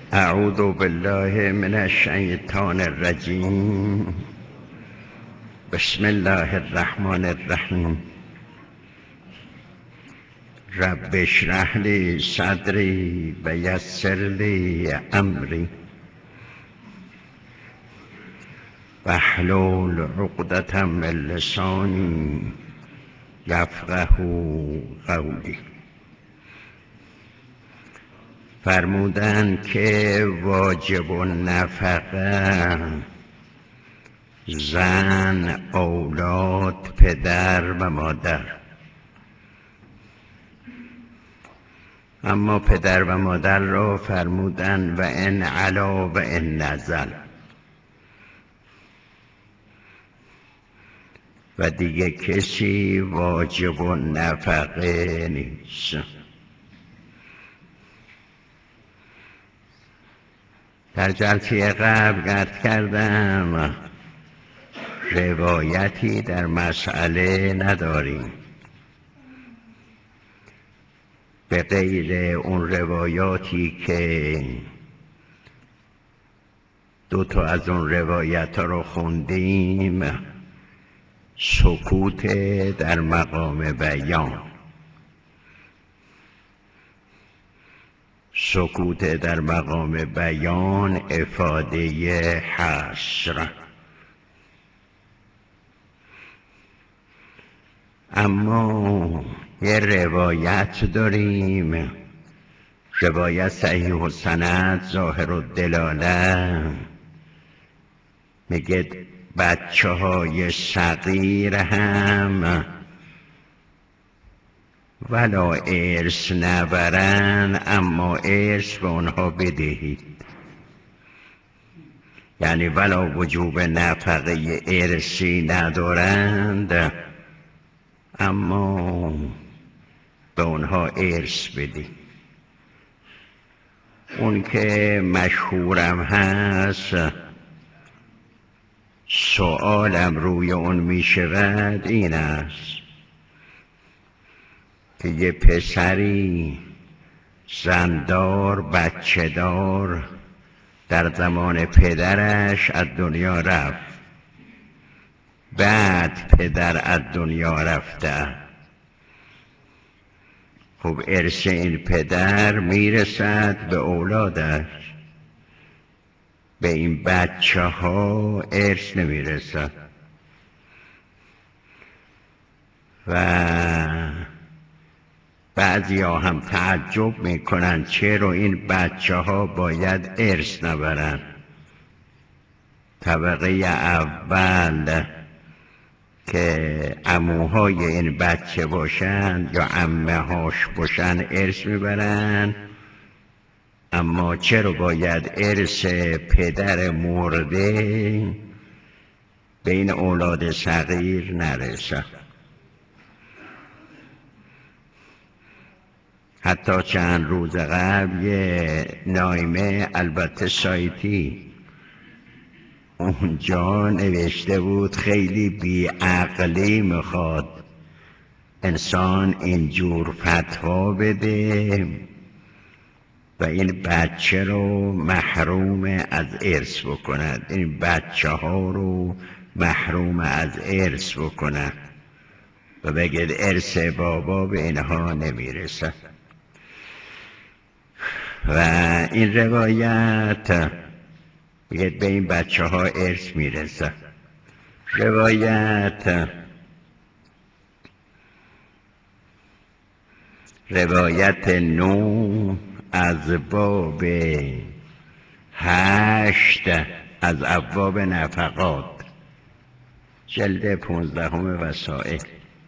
اعوذ بالله من الشیطان الرجیم. بسم الله الرحمن الرحیم. رب اشرح لی صدری و یسر لی امری واحلل عقدة من لسانی یفقهوا قولی. فرمودند که واجب النفقه زن، اولاد، پدر و مادر. اما پدر و مادر را فرمودند و ان علا و ان نزل، و دیگه کسی واجب النفقه نیست. در جلسه قبل عرض کردم روایتی در مسئله نداریم به غیر اون روایاتی که دو تا از اون روایت ها رو خوندیم. سکوت در مقام بیان، سکوت در مقام بیان افاده حصر. اما یه روایت داریم، روایت صحیح السند ظاهر الدلاله، میگه بچه های صغیر هم ولا ارث نبرن اما ارث به اونها بدهید. یعنی ولا وجوب نفقه ارثی ندارند اما به اونها ارث بدید. اون که مشهورم هست، سؤالم روی اون می شود این است که یه پسری زندار بچه دار در زمان پدرش از دنیا رفت، بعد پدر از دنیا رفته. خب ارث این پدر میرسد به اولادش، به این بچه ها ارث نمیرسد. و بعضی ها هم تعجب میکنن چرا این بچه ها باید ارث نبرن. طبقه اول که عموهای این بچه باشن یا عمه هاش باشن ارث میبرن، اما چرا باید ارث پدر مرده به این اولاد صغیر نرسه؟ حتی چند روز قبل یه نایمه، البته سایتی، اونجا نوشته بود خیلی بیعقلی میخواد انسان اینجور فتوا بده و این بچه رو محروم از ارث بکند، این بچه ها رو محروم از ارث بکند و بگید ارث بابا به اینها نمیرسه. و این روایت بگید به این بچه ها ارث میرسه. روایت 9 از باب 8 از ابواب نفقات، جلد 15 وسائل،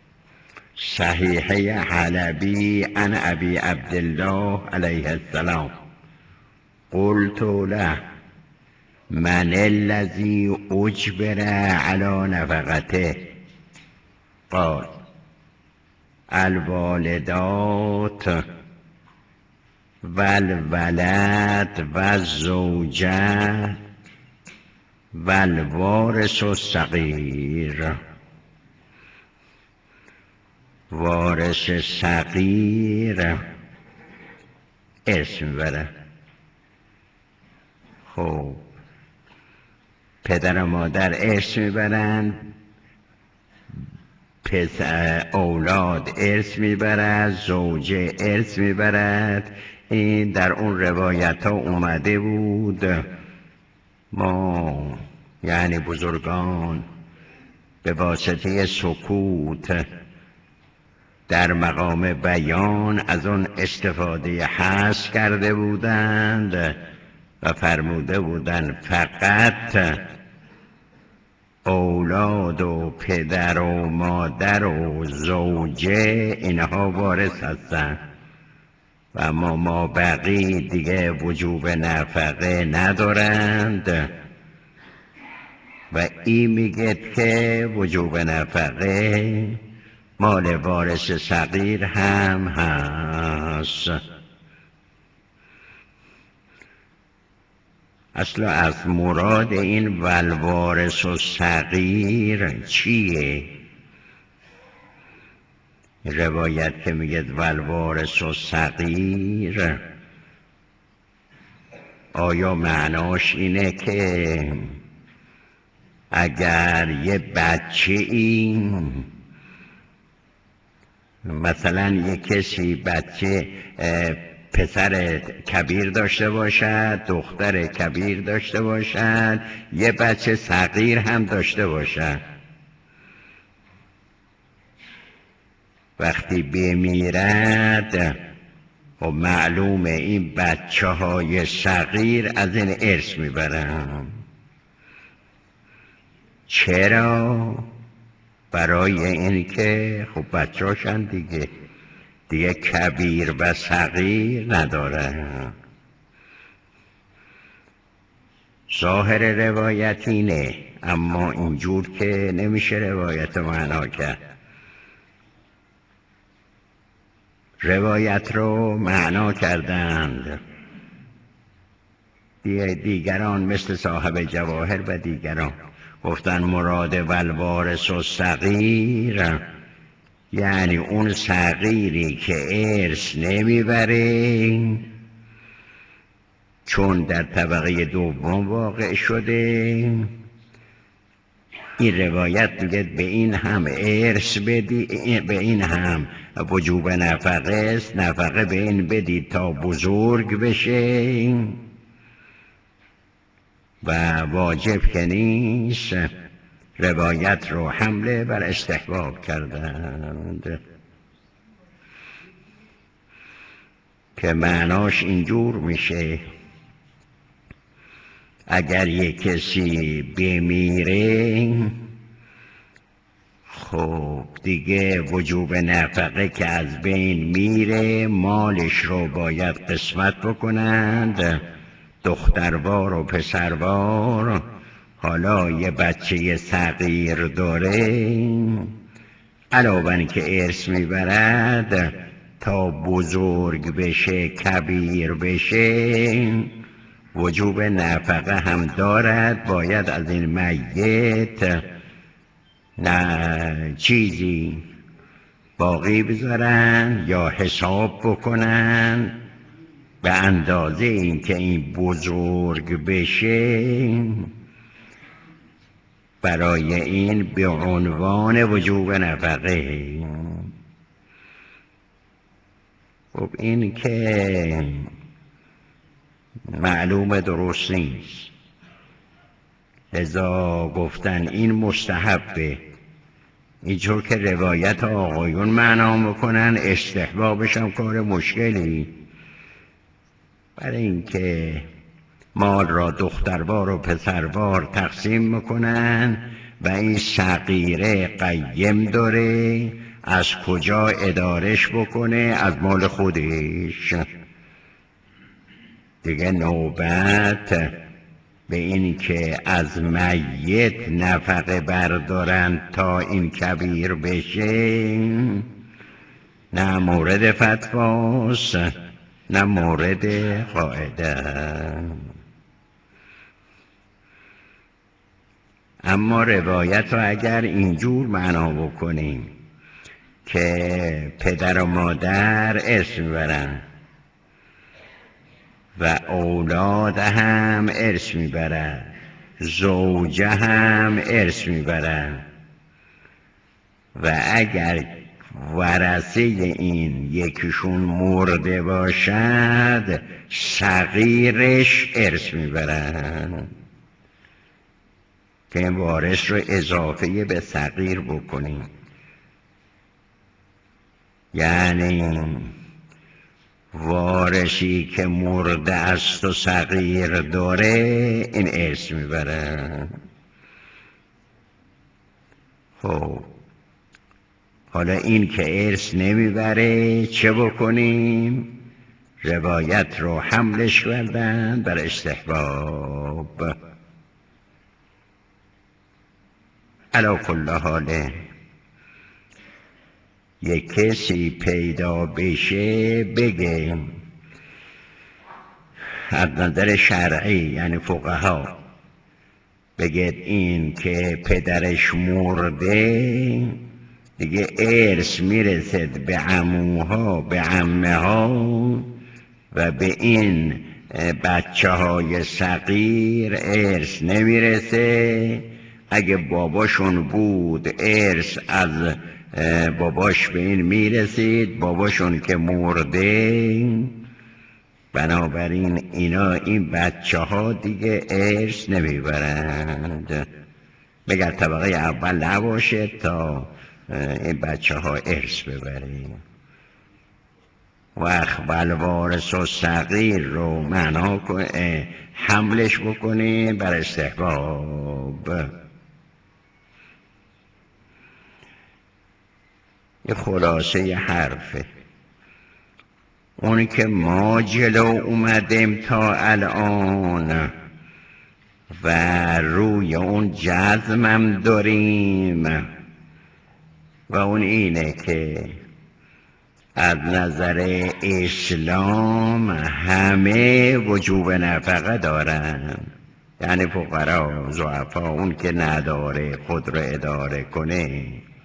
صحیحه حلبی عن ابی عبدالله علیه السلام. قلت له من الذی اجبر علی نفقته؟ قال الوالدات والولد والزوجه والوارث الصغیر. وارث صغیر اسم بره، خب پدر و مادر ارث میبرند، اولاد ارث میبرد، زوجه ارث میبرد. این در اون روایت ها اومده بود. ما یعنی بزرگان به واسطه سکوت در مقام بیان از اون استفاده حذف کرده بودند و فرموده بودند فقط اولاد و پدر و مادر و زوجه اینها وارث هستند و اما ما بقی دیگه وجوب نفقه ندارند. و این میگه که وجوب نفقه مال وارث صغیر هم هست. اصلا از مراد این والوارث و صغیر چیه؟ روایت که میگه والوارث و صغیر، آیا معناش اینه که اگر یه بچه این مثلا یه کسی بچه پسر کبیر داشته باشد، دختر کبیر داشته باشد، یه بچه صغیر هم داشته باشد، وقتی بمیرد و معلومه این بچه های صغیر از این ارث میبرن. چرا؟ برای اینکه خب بچه هاشن دیگه کبیر و صغیر ندارن. ظاهر روایت اینه، اما اینجور که نمیشه روایت معنا کرد. روایت رو معنا کردند دیگران مثل صاحب جواهر و دیگران، گفتن مراد والوارث و صغیر یعنی اون صغیری که ارث نمیبره چون در طبقه دوم واقع شده. این روایت میگه به این هم ارث بدی، به این هم وجوب نفقه است، نفقه به این بدید تا بزرگ بشه و واجب که نیست. روایت رو حمله بر استحباب کردند که معناش اینجور میشه اگر یک کسی بمیره خب دیگه وجوب نفقه که از بین میره، مالش رو باید قسمت بکنند، دختروار و پسروار. حالا یه بچه صغیر داره، علاوه که ارث میبرد تا بزرگ بشه کبیر بشه وجوب نفقه هم دارد. باید از این میت نه چیزی باقی بذارن یا حساب بکنن به اندازه این که این بزرگ بشه. برای این به عنوان وجوب نفقه. خب این که معلومه درست نیست، لذا گفتن این مستحبه. اینجور که روایت آقایون معنا میکنن استحبابش هم کار مشکلی، برای اینکه مال را دختروار و پسروار تقسیم میکنن و این صغیره قیم داره از کجا ادارش بکنه؟ از مال خودش. دیگه نوبت به این که از میت نفقه بردارن تا این کبیر بشه نه مورد فتواست نه مورد قاعده. اما روایت رو اگر اینجور معنا بکنیم که پدر و مادر ارث میبرن و اولاد هم ارث میبرد، زوجه هم ارث میبرد. و اگر ورثه این یکیشون مرده باشد صغیرش ارث میبرد، که این وارث رو اضافه به صغیر بکنیم. یعنی وارثی که مرده است و صغیر داره این ارث میبره. خب حالا این که ارث نمیبره چه بکنیم؟ روایت رو حملش کردن بر استحباب. علی کل حاله یک کسی پیدا بشه بگه از نظر شرعی، یعنی فقها بگید این که پدرش مرده دیگه ارث میرسد به عموها به عمه ها و به این بچه های صغیر ارث نمیرسه. اگه باباشون بود ارث از باباش به این میرسید، باباشون که مرده بنابراین اینا این بچه ها دیگه ارث نمیبرند، مگر طبقه اول نباشه تا این بچه ها ارث ببریم. وقت والوارث و صغیر رو معنا حملش بکنیم بر استحباب. یه خلاصه حرفه، اونی که ما جلو اومدیم تا الان و روی اون جزمم داریم و اون اینه که از نظر اسلام همه وجوب نفقه دارن، یعنی فقرا، ضعفا، اون که نداره خود رو اداره کنه.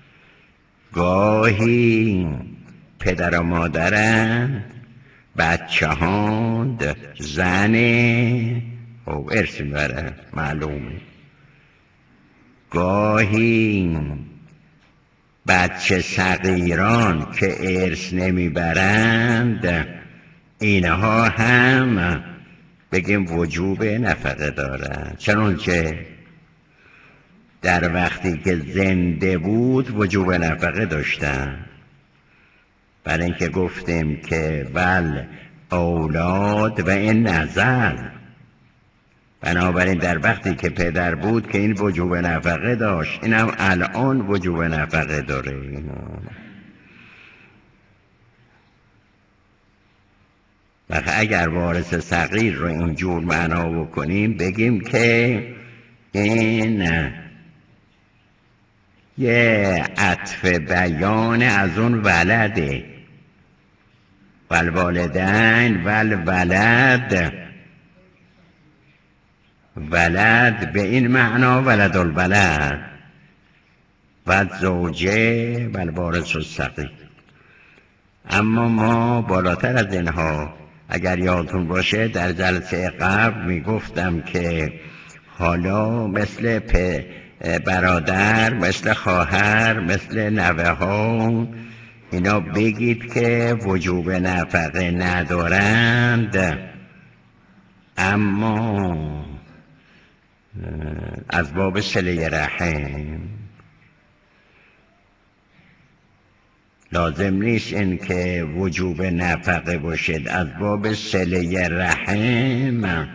گاهی پدر و مادرند، بچه هاند، زنه او ارث میبره معلومه. گاهی بچه صغیران که ارث نمیبرند اینها هم بگیم وجوب نفقه دارند، چنانچه در وقتی که زنده بود وجوب نفقه داشتن، برای اینکه گفتیم که ول اولاد و این نزل، بنابراین در وقتی که پدر بود که این وجوب نفقه داشت، این هم الان وجوب نفقه داره. و اگر وارث صغیر رو اینجور معنا بکنیم بگیم که این یه عطف بیان از اون ولده، والوالدین والولد، ولد به این معنا ولد الولد و زوجه والوارث الصغیر. اما ما بالاتر از اینها، اگر یادتون باشه در جلسه قبل میگفتم که حالا مثل برادر، مثل خواهر، مثل نوه ها اینا بگید که وجوب نفقه ندارند، اما از باب صله رحم لازم نیست این که وجوب نفقه باشد. از باب صله رحم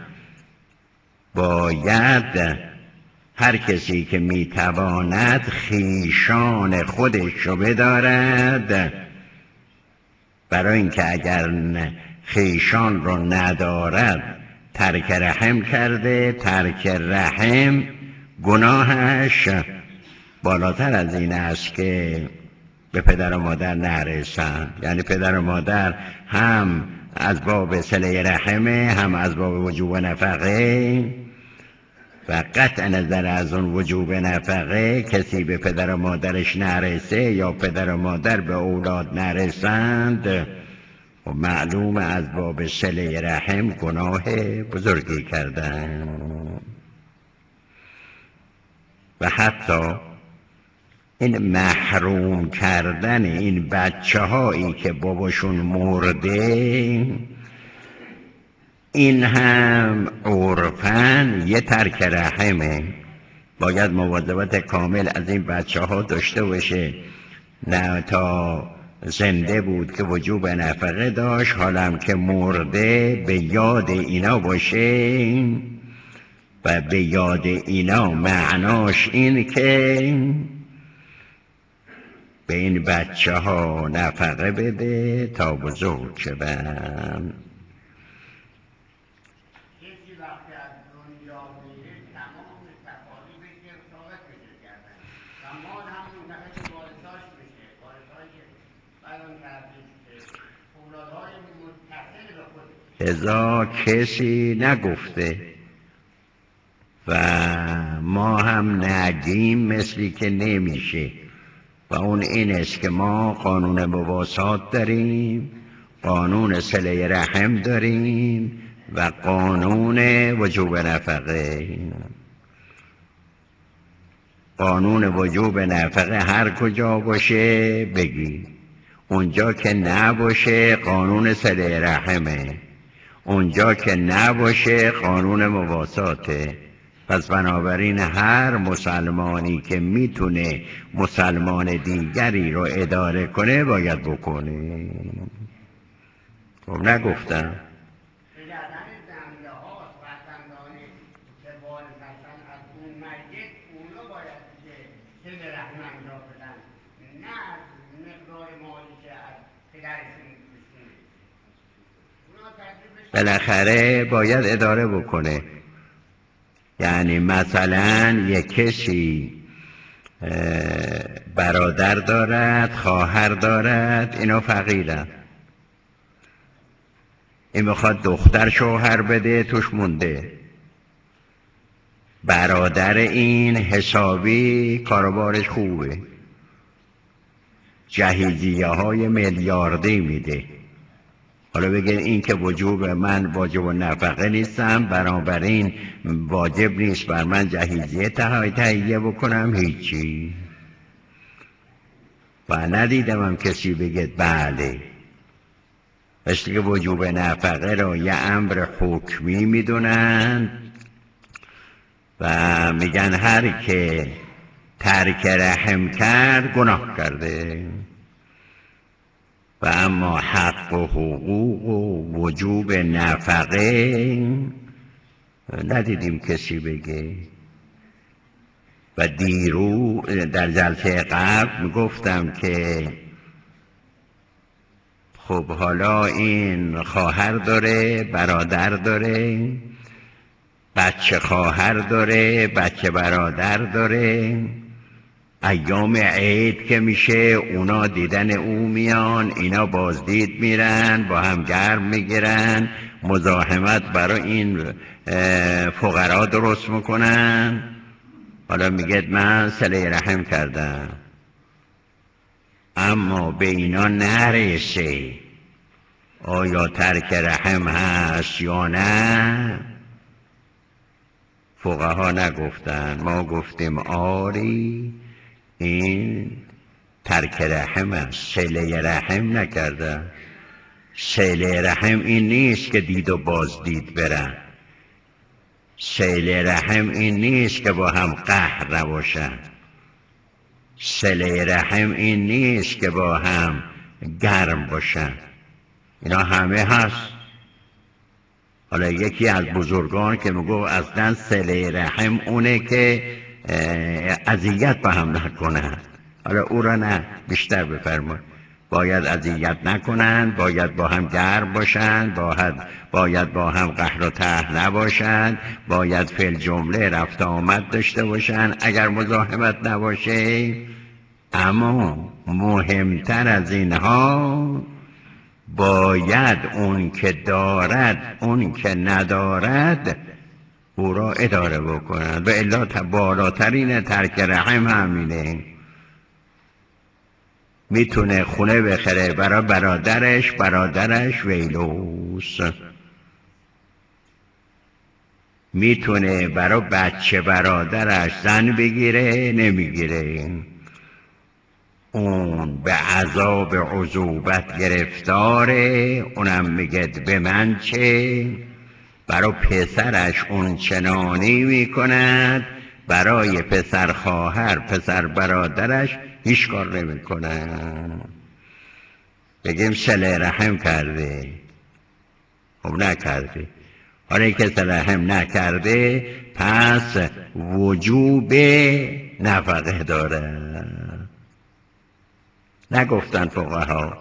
باید هر کسی که میتواند خویشان خودش رو بدارد، برای اینکه اگر خویشان رو ندارد ترک رحم کرده. ترک رحم گناهش بالاتر از این است که به پدر و مادر نرسند، یعنی پدر و مادر هم از باب صله رحمه هم از باب وجوب نفقه، و قطع نظر از اون وجوب نفقه کسی به پدر و مادرش نرسه یا پدر و مادر به اولاد نرسند و معلوم از باب صله رحم گناه بزرگی کردن. و حتی این محروم کردن این بچه هایی که باباشون مرده، این هم عرفاً یه ترک رحمه. باید مواظبت کامل از این بچه ها داشته باشه. نه تا زنده بود که وجوب نفقه داشت، حالم که مرده به یاد اینا باشه. و به یاد اینا معناش این که به این بچه ها نفقه بده تا بزرگ شدن. کسی وقتی از دنیا میره تمام تکالیفش که ثابت میشه کردن و مال هم منتقل به وارثاش میشه، وارثایی که بیان کردیم که اولادهای متصل به خودش. ازا کسی نگفته و ما هم نگیم مثلی که نمیشه. و اون این است که ما قانون مواسات داریم، قانون صله رحم داریم و قانون وجوب نفقه. قانون وجوب نفقه هر کجا باشه بگی، اونجا که نباشه قانون صله رحمه، اونجا که نباشه قانون مواساته. پس بنابراین هر مسلمانی که میتونه مسلمان دیگری رو اداره کنه باید بکنه. خب نگفتم به گردن زنده هاست، فرزندانی که وارث هستن از اون میت، اونا باید که صله رحم انجام بدن، نه از مقدار مالی که از پدرشون بهشون میرسه. اونا تکلیفش بالاخره باید اداره بکنه. یعنی مثلا یک کسی برادر دارد، خواهر دارد، اینا فقیرن، این میخواد دختر شوهر بده، توش مونده. برادر این حسابی کاروبارش خوبه، جهیزیه های میلیاردی میده. حالا بگه این که وجوب من واجب و نفقه نیستم، بنابراین واجب نیست بر من جهیزیه تهیه بکنم، هیچی. و ندیدم هم کسی بگه بله. مثل که وجوب نفقه را یه امر حکمی میدونن و میگن هر که ترک رحم کرد گناه کرده. و اما حق و حقوق و وجوب نفقه ندیدیم کسی بگه. و دیرو در جلسه قبل میگفتم که خب حالا این خواهر داره، برادر داره، بچه خواهر داره، بچه برادر داره، ایام عید که میشه اونا دیدن او میان، اینا بازدید میرن، با هم گرم میگیرن، مزاحمت برای این فقرا درست میکنن. حالا میگه من صله رحم کردم، اما به اینا نرسه آیا ترک رحم هست یا نه. فقها نگفتن، ما گفتیم آری این ترک رحم است، صله رحم نکرده. صله رحم این نیست که دید و بازدید برن، صله رحم این نیست که با هم قهر نباشن، صله رحم این نیست که با هم گرم باشن، اینا همه هست. حالا یکی از بزرگان که میگو اصلا صله رحم اونه که اذیت با هم نکنن. حالا او را نه، بیشتر بفرمایید. باید اذیت نکنن، باید با هم گرم باشن، باید با هم قهر و طرح نباشن، باید فی الجمله رفت آمد داشته باشن اگر مزاحمت نباشه. اما مهمتر از اینها باید اون که دارد اون که ندارد او را اداره بکنند. و الا بالاترین ترک رحم همینه. میتونه خونه بخره برای برادرش ویلوس، میتونه برای بچه برادرش زن بگیره نمیگیره، اون به عذاب عذوبت گرفتاره، اونم میگه به من چه. برای پسرش اون چنانی میکند، برای پسر خواهر پسر برادرش هیچ کار نمیکنه. بگیم صله رحم کرده، خب نکرده. حالا که صله رحم نکرده پس وجوب نفقه داره. نگفتن فقها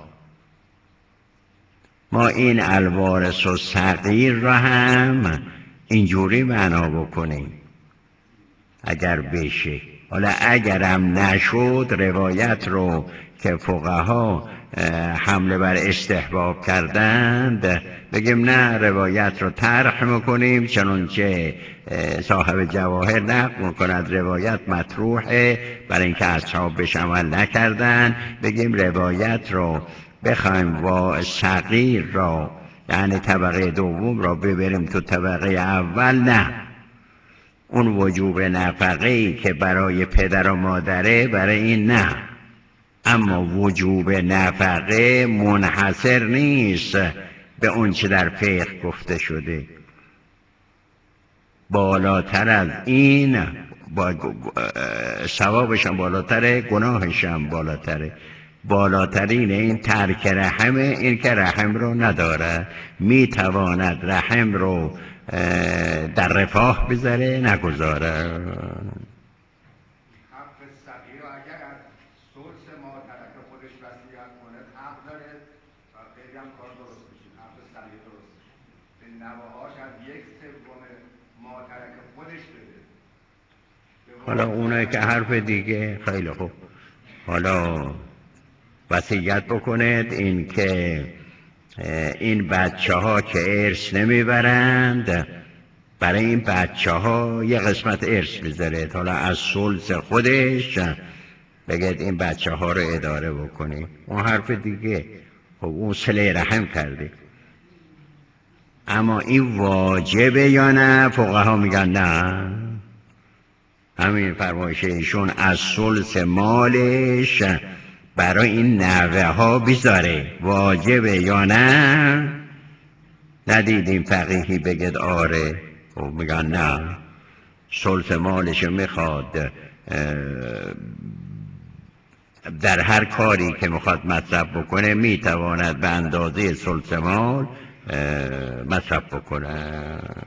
ما این الوارث و صغیر را هم اینجوری معنا بکنیم اگر بشه. حالا اگرم نشد روایت رو که فقها حمله بر استحباب کردند بگیم نه، روایت رو طرح میکنیم چنانچه صاحب جواهر نقل میکند روایت مطروحه برای اینکه اصحاب بهش عمل نکردن. بگیم روایت رو بخوایم و صغیر را یعنی طبقه دوم را ببریم تو طبقه اول، نه، اون وجوب نفقه‌ای که برای پدر و مادره برای این نه. اما وجوب نفقه منحصر نیست به اون چه در فقه گفته شده، بالاتر از این ثوابشم بالاتره، گناهشم بالاتره. بالاترین این ترک رحمه، این که رحم رو نداره، میتواند رحم رو در رفاه بذاره نگذاره. حق صغیر اگر از ثلث ما ترک خودش وصیت کنه حق داره و خیلی هم کار درست میشه، حق صغیر درست میشه، به نوه‌هاش از یک سوم ما ترک خودش بده. حالا اونه که حرف دیگه. خیلی خوب، حالا وصیت بکنید این که این بچه ها که ارث نمیبرند برای این بچه ها یه قسمت ارث بذارید، حالا از ثلث خودش بگید این بچه ها رو اداره بکنید. اون حرف دیگه، خب اون صله رحم کرده. اما این واجبه یا نه؟ فقها میگن نه، همین فرمایش ایشون از ثلث مالش برای این نوه ها بیزاره. واجبه یا نه؟ ندیدیم فقیهی بگید آره. خب میگن نه، ثلث مالش میخواد در هر کاری که میخواد مصرف بکنه میتواند به اندازه ثلث مال مصرف بکنه.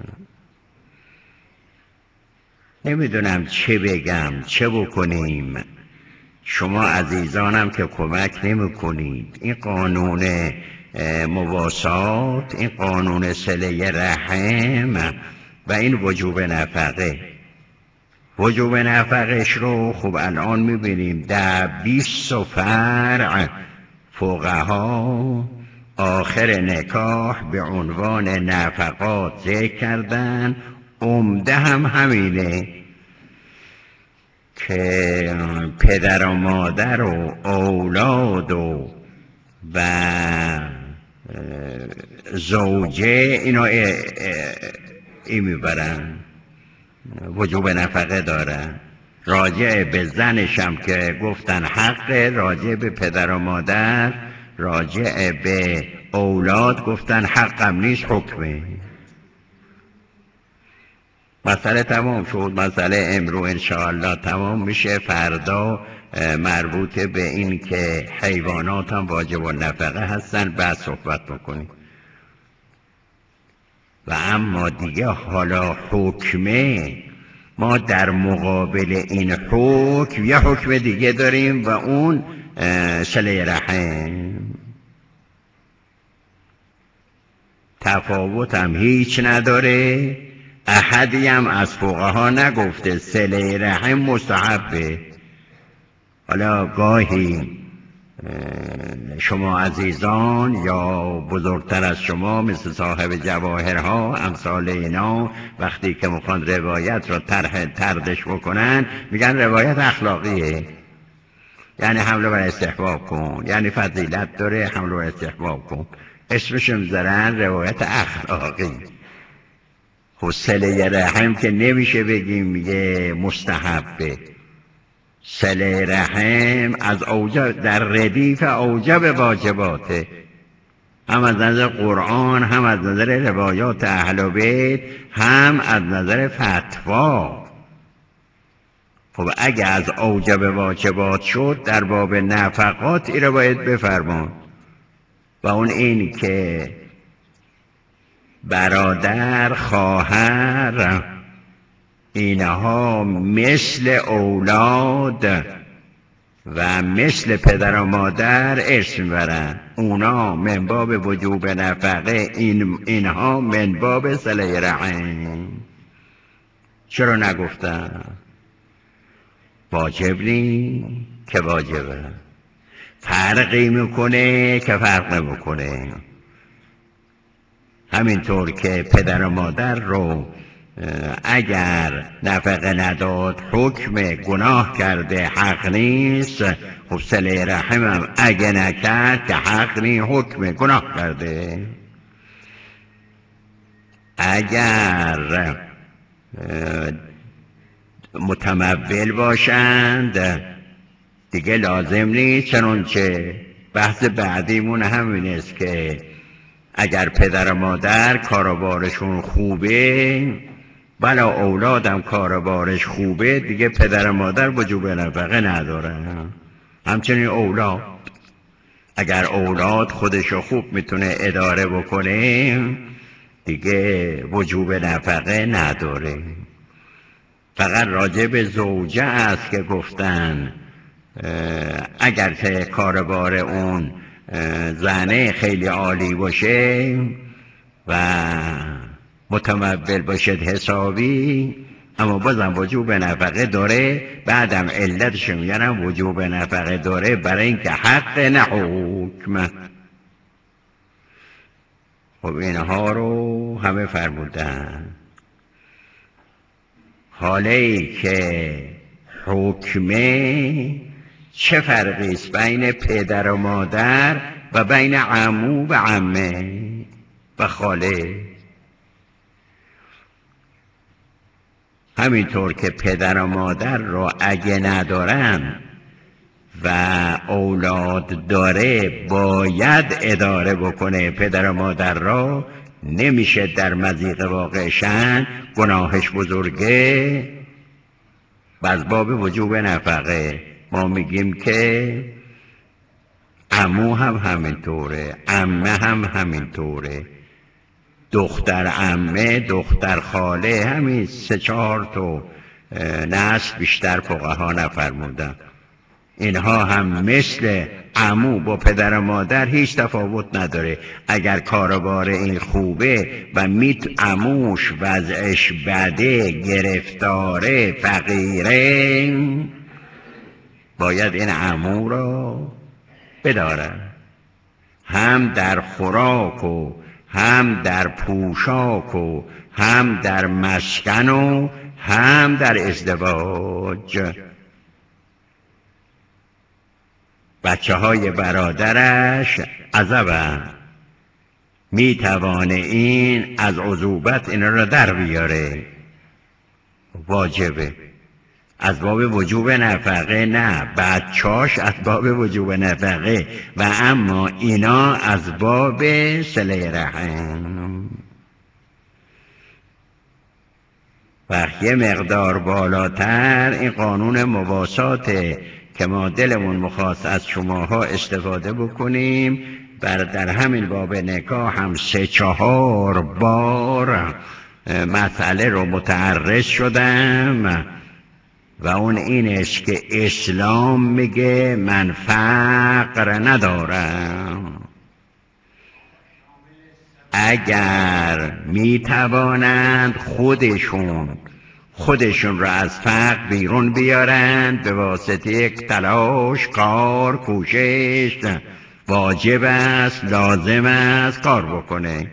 نمیدونم چه بگم چه بکنیم. شما عزیزانم که کمک نمی کنید. این قانون مواسات، این قانون صله رحم و این وجوب نفقه، وجوب نفقش رو خب الان میبینیم در 20 فرع فقها آخر نکاح به عنوان نفقات ذکر کردن. عمده هم همینه که پدر و مادر و اولاد و زوجه اینا این میبرن، وجوب نفقه دارن. راجع به زنشم که گفتن حق، راجع به پدر و مادر، راجع به اولاد گفتن حقم نیست، حکمه. مسئله تمام شد. مسئله امرو انشاءالله تمام میشه. فردا مربوط به این که حیوانات هم واجب النفقه هستن بعد صحبت بکنیم. و اما دیگه حالا حکمه، ما در مقابل این حکم یه حکم دیگه داریم و اون صله رحم. تفاوت هم هیچ نداره. احدی هم از فقها نگفته صله رحم مستحبه. حالا گاهی شما عزیزان یا بزرگتر از شما مثل صاحب جواهرها امثال اینا وقتی که میخوان روایت را تردش بکنن میگن روایت اخلاقیه. یعنی حمله بر استحباب کن، یعنی فضیلت داره، حمله بر استحباب کن. اسمش میذارن روایت اخلاقی. خب صله رحم که نمیشه بگیم یه مستحبه. صله رحم از اوجب در ردیف اوجب واجباته، هم از نظر قرآن، هم از نظر روایات اهل بیت، هم از نظر فتوا. خب اگه از اوجب واجبات شد در باب نفقات این رو باید بفرمان، و اون این که برادر، خواهر، اینها مثل اولاد و مثل پدر و مادر ارث میبرن. اونا من باب وجوب نفقه، اینها من باب صله رحم. چرا نگفتم؟ واجب نی که واجبه، فرقی میکنه که فرق نمیکنه. همینطور که پدر و مادر رو اگر نفقه نداد حکم گناه کرده، حق نیست. خب صله رحمم اگه نکرد که حق نیست، حکم گناه کرده. اگر متمول باشند دیگه لازم نیست، چنانچه بحث بعدیمون همین است که اگر پدر و مادر کاروبارشون خوبه، بلا اولادم کاروبارش خوبه، دیگه پدر و مادر وجوب نفقه ندارن. همچنین اولاد، اگر اولاد خودشو خوب میتونه اداره بکنه دیگه وجوب نفقه نداره. فقط راجع به زوجه است که گفتن اگر که کاربار اون زنه خیلی عالی باشه و متمول باشد حسابی، اما بازم وجوب نفقه داره. بعدم علتش میگن وجوب نفقه داره برای اینکه حق نه حکم. خب اینها رو همه فرمودن. حالی که حکمه چه فرقی است بین پدر و مادر و بین عمو و عمه و خاله؟ همینطور که پدر و مادر رو اگه ندارن و اولاد داره باید اداره بکنه پدر و مادر را، نمیشه در مضیق واقعشن، گناهش بزرگه. و از باب وجوب نفقه ما میگیم که عمو هم همینطوره، عمه هم همینطوره، دختر عمه، دختر خاله، همین 3-4 تا نسل بیشتر فقها نفرمودن. اینها هم مثل عمو با پدر و مادر هیچ تفاوت نداره. اگر کاروبار این خوبه و عموش وضعش بده، گرفتاره، فقیره، باید این عمو را بداره، هم در خوراک و هم در پوشاک و هم در مسکن و هم در ازدواج. بچه های برادرش عزبن، میتوانه این از عزوبت اینا را در بیاره، واجبه. از باب وجوب نفقه نه، بچهاش از باب وجوب نفقه، و اما اینا از باب صله رحم. و یه مقدار بالاتر این قانون مواساته که ما دلمون مخواست از شماها استفاده بکنیم. در همین باب نکاح هم 3-4 بار مسئله رو متعرض شدم، و اون اینش که اسلام میگه من فقر ندارم. اگر میتوانند خودشون را از فقر بیرون بیارند به واسطه یک تلاش، کار، کوشش، واجب است، لازم است کار بکنه.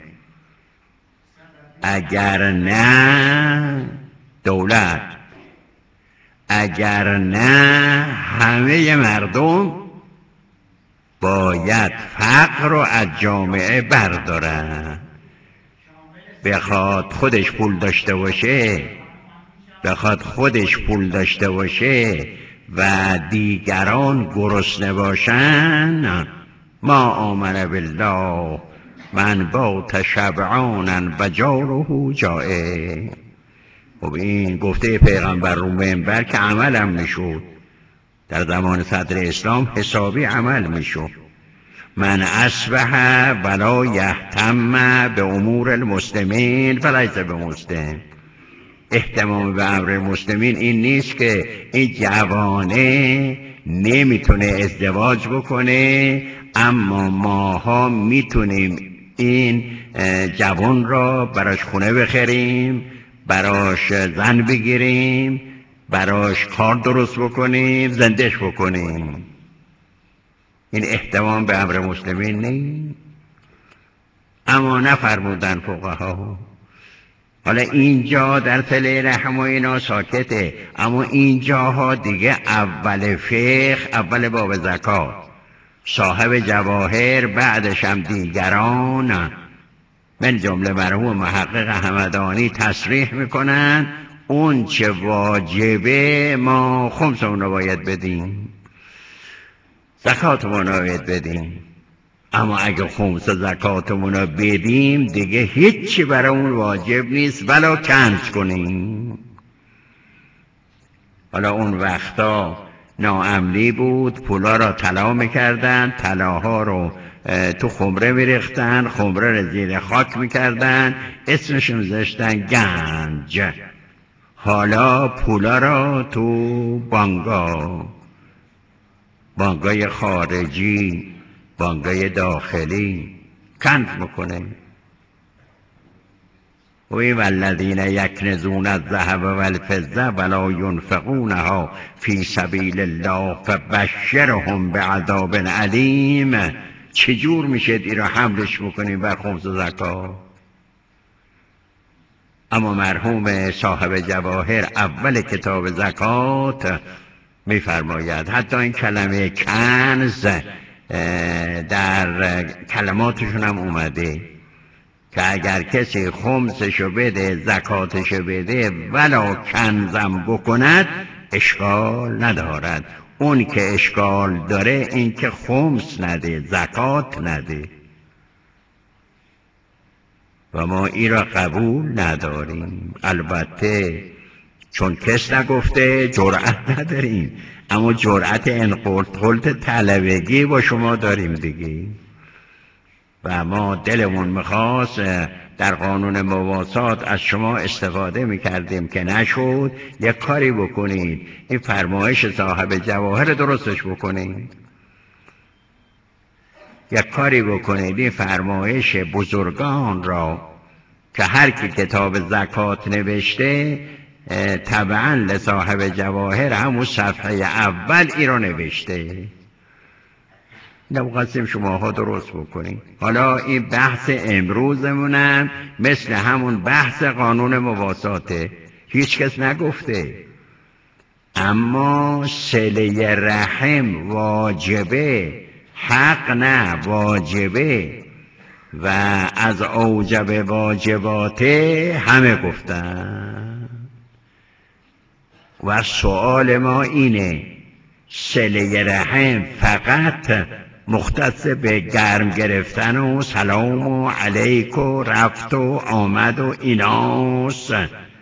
اگر نه دولت، اگر نه همه مردم باید فقر رو از جامعه بردارن. بخواد خودش پول داشته باشه و دیگران گرسنه باشن، ما آمن بالله من بات شبعانا و جاره جائع. خب این گفته پیغمبر رو منبر که عملم میشد، در زمان صدر اسلام حسابی عمل میشد. من اصبح ولا یهتم به امور المسلمین فلیس بمسلم. اهتمام به امر مسلمین این نیست که این جوانه نمیتونه ازدواج بکنه، اما ماها میتونیم این جوان را براش خونه بخریم، براش زن بگیریم، براش کار درست بکنیم، زندش بکنیم. این اهتمام به امر مسلمین نیست. اما نفرمودن فقها. حالا اینجا در تله رحم و اینا ساکته، اما اینجاها دیگه اول فقه، اول باب زکات، صاحب جواهر، بعدش هم دیگران، من جمله مرحوم محقق همدانی تصریح میکنن اون چه واجبه ما خمس اون رو باید بدیم، زکاتمون رو باید بدیم. اما اگه خمس زکاتمون رو بدیم دیگه هیچی برامون واجب نیست ولا کنز کنیم. حالا اون وقتا ناامنی بود، پولا را طلا میکردن، طلاها رو تو خمره میریختن، خمره رو زیر خاک میکردن، اسمش میذاشتن گنج. حالا پولا را تو بانگای خارجی، بانگای داخلی کنز میکنه. والذین یکنزون الذهب والفضه ولا ینفقونها فی سبیل الله فبشرهم بعذاب علیم. چجور میشه این رو حملش بکنیم بر خمس زکات؟ اما مرحوم صاحب جواهر اول کتاب زکات میفرماید، حتی این کلمه کنز در کلماتشون هم اومده که اگر کسی خمسشو بده، زکاتشو بده، ولا کنزم بکند اشکال ندارد. اون که اشکال داره این که خمس نده، زکات نده، و ما این را قبول نداریم. البته چون کس نگفته جرأت نداریم، اما جرأت انقلت طلبگی با شما داریم دیگه. و ما دلمون میخواست در قانون مواسات از شما استفاده میکردیم که نشد، یک کاری بکنید، این فرمایش صاحب جواهر درستش بکنید، یک کاری بکنید این فرمایش بزرگان را که هر کی کتاب زکات نوشته طبعا لصاحب جواهر همون صفحه اول ای را نوشته، نبقاسم شماها درست بکنید. حالا این بحث امروزمونم مثل همون بحث قانون مواساته، هیچ کس نگفته، اما صله رحم واجبه، حق نه واجبه، و از اوجب واجباته همه گفتن. و سؤال ما اینه، صله رحم فقط مختص به گرم گرفتن و سلام و علیک و رفت و آمد و ایناست؟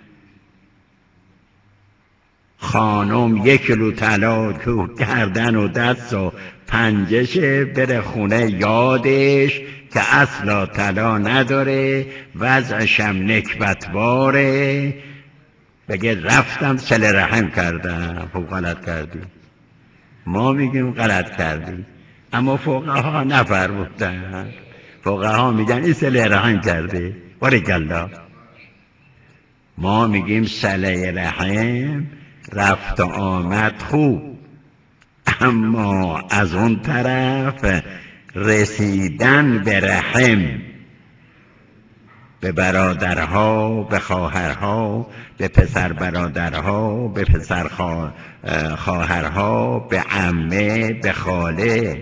خانم 1 کیلو طلا گردن و دست و پنجشه بره خونه یادش که اصلا طلا نداره، وضعشم نکبتباره، بگه رفتم صله رحم کردم. خب غلط کردی. ما میگیم غلط کردی، اما فقها نفرمودن. فقها میگن این صله رحم کرده، بارکالله. ما میگیم صله رحم رفت و آمد خوب، اما از اون طرف رسیدن به رحم به برادرها، به خواهرها، به پسر برادرها، به پسر خواهرها، به عمه، به خاله.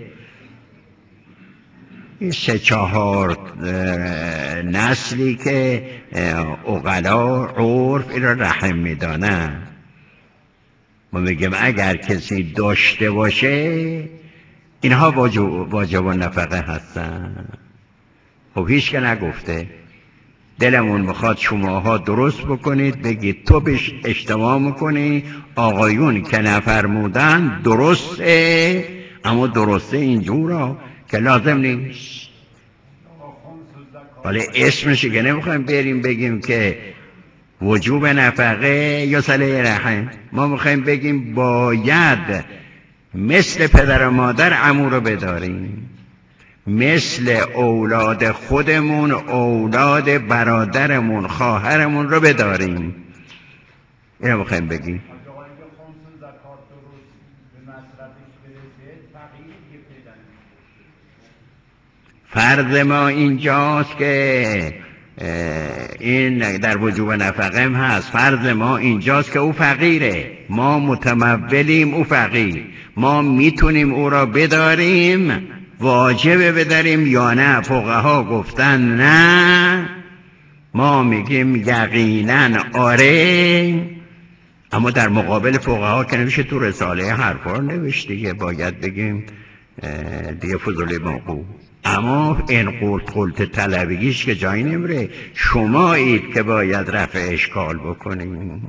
این 3-4 نسلی که عقلا عرف این را رحم میدانن. ما میگیم اگر کسی داشته باشه اینها واجب النفقه هستن. خب هیچ که نگفته. دلمون میخواد شماها درست بکنید، بگید تو بهش اجتماع میکنی، آقایون که نفرمودن درسته، اما درسته اینجورا که لازم نیست. ولی اسمش که نمیخوایم بریم بگیم که وجوب نفقه یا صله رحم. ما میخوایم بگیم باید مثل پدر و مادر عمو رو بداریم، مثل اولاد خودمون اولاد برادرمون خواهرمون رو بداریم. اینو میخوایم بگیم. فرض ما اینجاست که این در وجوب نفقه هم هست. فرض ما اینجاست که او فقیره، ما متمولیم، او فقیر، ما میتونیم او را بداریم، واجبه بداریم یا نه؟ فقها گفتن نه، ما میگیم یقینا آره. اما در مقابل فقها که نوشته تو رساله حرفا نوشته دیگه، باید بگیم دیگه فضول موقوع. اما این قلت طلبگیش که جایی نمیره، شمایید که باید رفع اشکال بکنیم.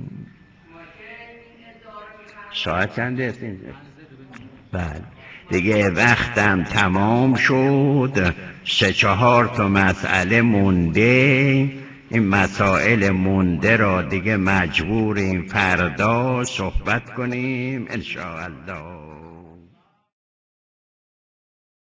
ساعت چنده است اینجا؟ بله دیگه وقتم تمام شد. 3-4 تا مسئله مونده. این مسائل مونده را دیگه مجبوریم فردا صحبت کنیم ان شاء الله.